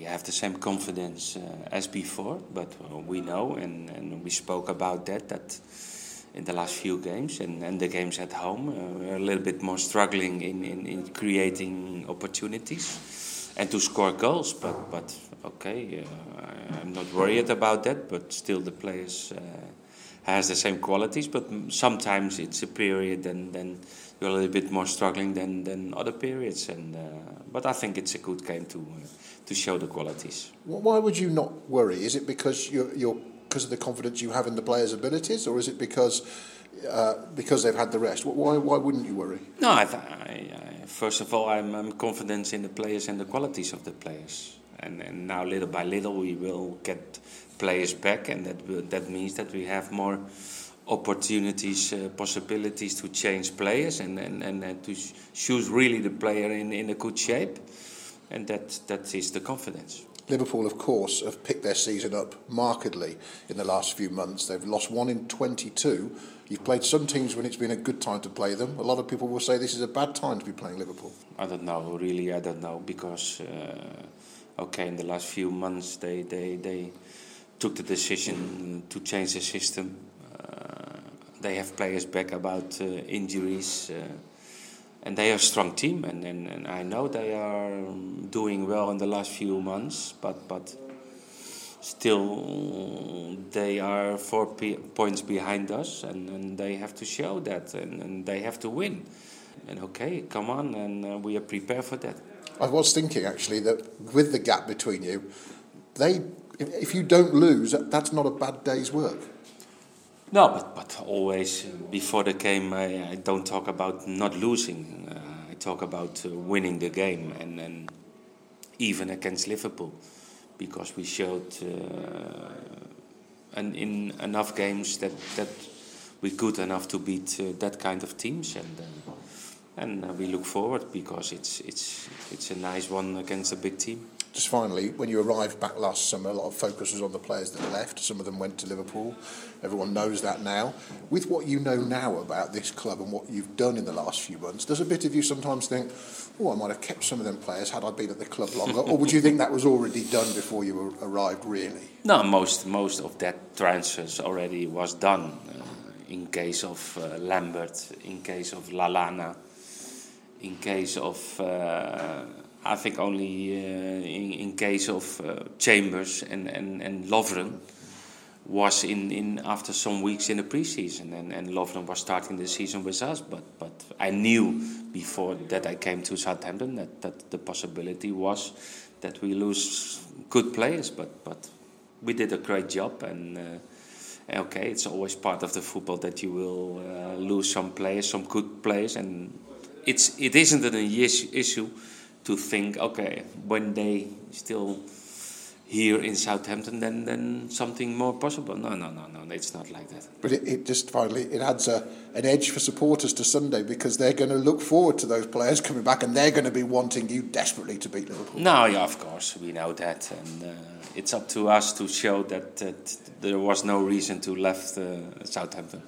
have the same confidence as before, but we know and we spoke about that in the last few games and the games at home. We're a little bit more struggling in creating opportunities and to score goals, but okay, I'm not worried about that, but still the players has the same qualities, but sometimes it's a period then you're a little bit more struggling than other periods, but I think it's a good game to show the qualities. Why would you not worry? Is it because you're because of the confidence you have in the players' abilities, or is it because they've had the rest? Why wouldn't you worry? No, I first of all, I'm confident in the players and the qualities of the players, and now little by little we will get players back, and that means that we have more opportunities, possibilities to change players and to choose really the player in a good shape, and that is the confidence. Liverpool, of course, have picked their season up markedly in the last few months. They've lost 1 in 22. You've played some teams when it's been a good time to play them. A lot of people will say this is a bad time to be playing Liverpool. I don't know, really, I don't know, because in the last few months they took the decision to change the system. They have players back about injuries, and they are a strong team, and I know they are doing well in the last few months, but still they are 4 points behind us, and they have to show that, and they have to win. And okay, come on, and we are prepared for that. I was thinking actually that with the gap between you, if you don't lose, that's not a bad day's work. No, but always before the game, I don't talk about not losing. I talk about winning the game, and even against Liverpool, because we showed in enough games that we're good enough to beat that kind of teams, and we look forward because it's a nice one against a big team. Just finally, when you arrived back last summer, a lot of focus was on the players that left. Some of them went to Liverpool. Everyone knows that now. With what you know now about this club and what you've done in the last few months, does a bit of you sometimes think, I might have kept some of them players had I been at the club longer? Or would you think that was already done before you arrived, really? No, most of that transfers already was done. In case of Lambert, in case of Lallana, in case of... I think only in case of Chambers and Lovren was in after some weeks in the pre-season, and Lovren was starting the season with us. But I knew before that I came to Southampton that the possibility was that we lose good players. But we did a great job, and okay, it's always part of the football that you will lose some players, some good players, and it isn't an issue to think, okay, when they still here in Southampton, then something more possible. No, it's not like that. But it just finally, it adds an edge for supporters to Sunday, because they're going to look forward to those players coming back, and they're going to be wanting you desperately to beat Liverpool. No, yeah, of course, we know that, and it's up to us to show that there was no reason to left Southampton.